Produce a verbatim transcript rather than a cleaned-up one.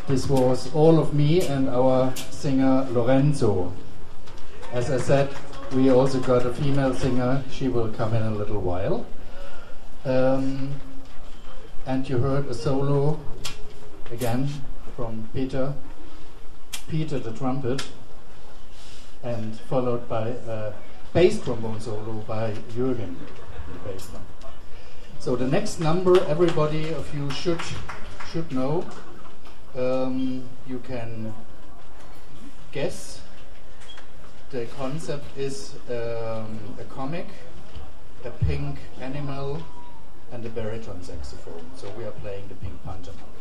This was all of me and our singer Lorenzo. As I said, we also got a female singer. She will come in a little while. Um, and you heard a solo again from Peter, Peter the trumpet, and followed by a bass trombone solo by Jürgen, the bass drum. So the next number, everybody of you should should know. Um, you can guess. The concept is um, a comic, a pink animal, and a baritone saxophone. So we are playing the Pink Panther number.